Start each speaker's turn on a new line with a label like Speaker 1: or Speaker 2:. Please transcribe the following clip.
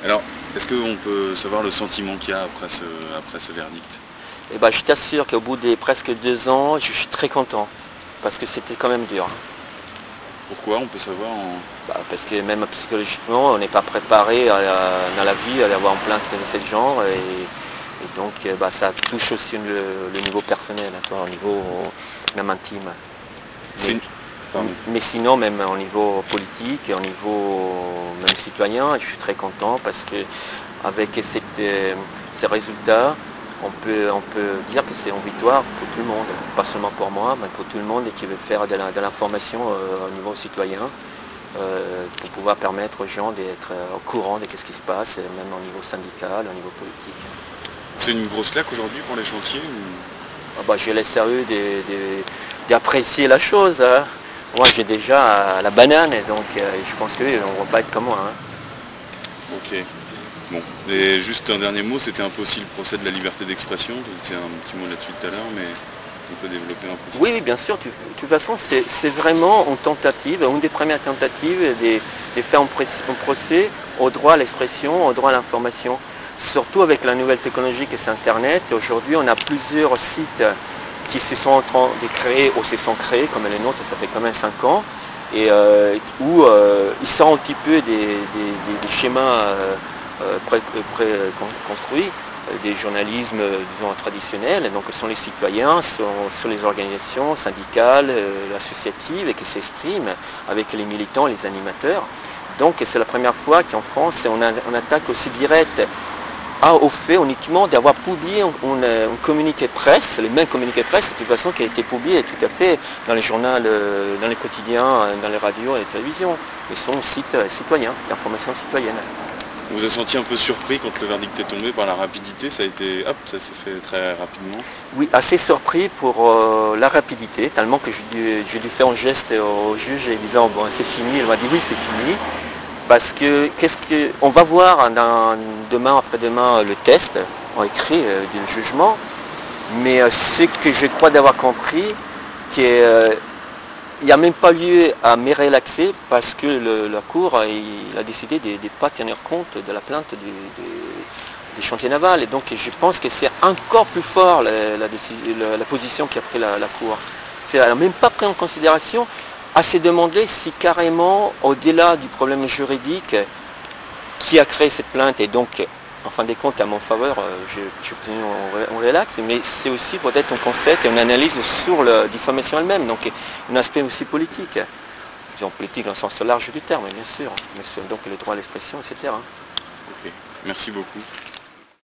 Speaker 1: Alors, est-ce qu'on peut savoir le sentiment qu'il y a après ce verdict?
Speaker 2: Et ben, je t'assure qu'au bout des presque 2 ans, je suis très content, parce que c'était quand même dur.
Speaker 1: Pourquoi? On peut savoir en...
Speaker 2: Bah, parce que même psychologiquement, on n'est pas préparé dans la vie à avoir en plainte de ce genre, et donc bah, ça touche aussi le niveau personnel, hein, toi, au niveau même intime.
Speaker 1: C'est... Pardon.
Speaker 2: Mais sinon, même au niveau politique et au niveau même citoyen, je suis très content parce que avec ces résultats, on peut dire que c'est une victoire pour tout le monde, pas seulement pour moi, mais pour tout le monde qui veut faire de l'information au niveau citoyen, pour pouvoir permettre aux gens d'être au courant de ce qui se passe, même au niveau syndical, au niveau politique.
Speaker 1: C'est une grosse claque aujourd'hui pour les chantiers ou...
Speaker 2: Ah bah, j'ai le sérieux d'apprécier la chose, hein. Moi j'ai déjà la banane, donc je pense qu'on ne va pas être comme moi, hein.
Speaker 1: Ok. Bon. Et juste un dernier mot, c'était un peu aussi le procès de la liberté d'expression. C'est un petit mot là-dessus tout à l'heure, mais on peut développer un peu ça.
Speaker 2: Oui, oui, bien sûr. De toute façon, c'est vraiment une tentative, une des premières tentatives de faire un procès au droit à l'expression, au droit à l'information. Surtout avec la nouvelle technologie que c'est Internet. Aujourd'hui, on a plusieurs sites qui se sont en train de créer ou se sont créés, comme les nôtres, ça fait quand même 5 ans, et où ils sont un petit peu des schémas construits, des journalismes, disons, traditionnels. Donc ce sont les citoyens, sont les organisations syndicales, associatives, qui s'expriment avec les militants, les animateurs. Donc c'est la première fois qu'en France, on attaque aussi direct au fait uniquement d'avoir publié un communiqué presse, les mêmes communiqués presse, de toute façon, qui a été publié tout à fait dans les journaux, dans les quotidiens, dans les radios et les télévisions. Ils sont sites citoyens, d'information citoyenne.
Speaker 1: Vous avez senti un peu surpris quand le verdict est tombé par la rapidité? Ça a été, hop, ça s'est fait très rapidement.
Speaker 2: Oui, assez surpris pour la rapidité, tellement que j'ai dû faire un geste au juge et disant bon c'est fini, elle m'a dit oui c'est fini. Parce que on va voir demain après-demain le test en écrit du jugement, mais ce que je crois d'avoir compris, qu'il n'y a même pas lieu à me relaxer parce que la Cour il a décidé de ne pas tenir compte de la plainte des chantiers navals. Et donc je pense que c'est encore plus fort la position qu'a pris la Cour. Elle n'a même pas pris en considération à se demander si carrément, au-delà du problème juridique qui a créé cette plainte, et donc en fin de compte à mon faveur, on relaxe, mais c'est aussi peut-être un concept et une analyse sur la diffamation elle-même, donc un aspect aussi politique. Disons politique dans le sens large du terme, bien sûr, mais donc le droit à l'expression, etc.
Speaker 1: Ok, merci beaucoup.